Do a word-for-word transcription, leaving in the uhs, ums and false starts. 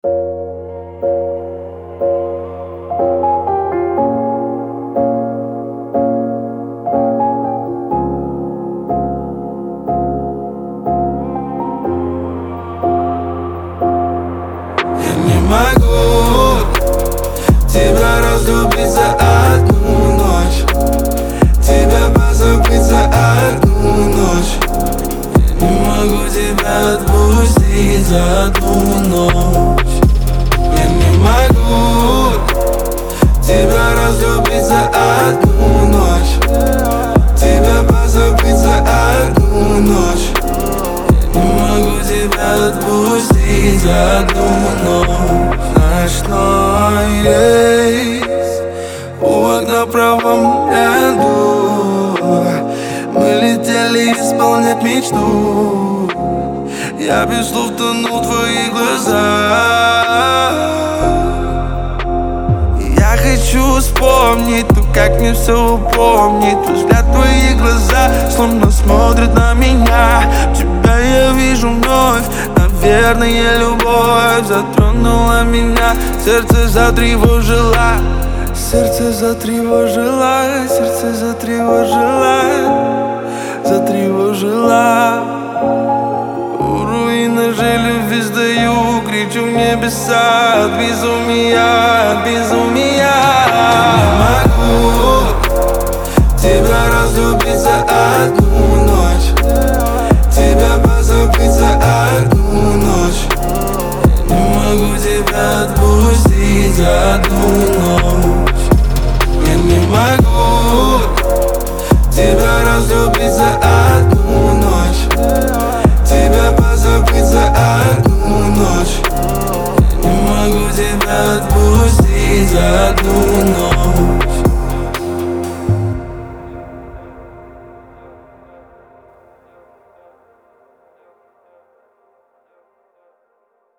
Могу тебя разлюбить за одну ночь, тебя позабыть за одну ночь. Я не могу тебя отпустить за одну ночь. Я не могу тебя разлюбить за одну ночь, тебя позабыть за одну ночь. Я не могу тебя отпустить за одну ночь. Ночной рейс у окна в правом ряду. Мы летели исполнять мечту. Я без слов тону в твоих глазах. Я хочу вспомнить то, как мне все упомнить. Взгляд в твоих глазах словно смотрит на меня. Тебя я вижу вновь. Наверное, любовь затронула меня. Сердце затревожило, сердце затревожило, сердце затревожило, затревожило. У руины же любви сдаю, кричу в небеса от безумия, от безумия. Я не могу тебя разлюбить за одну ночь, тебя позабыть за одну ночь. Я не могу тебя отпустить за одну ночь. Я не могу тебя разлюбить за одну ночь, тебя позабыть за одну ночь. Я не могу тебя отпустить за одну ночь.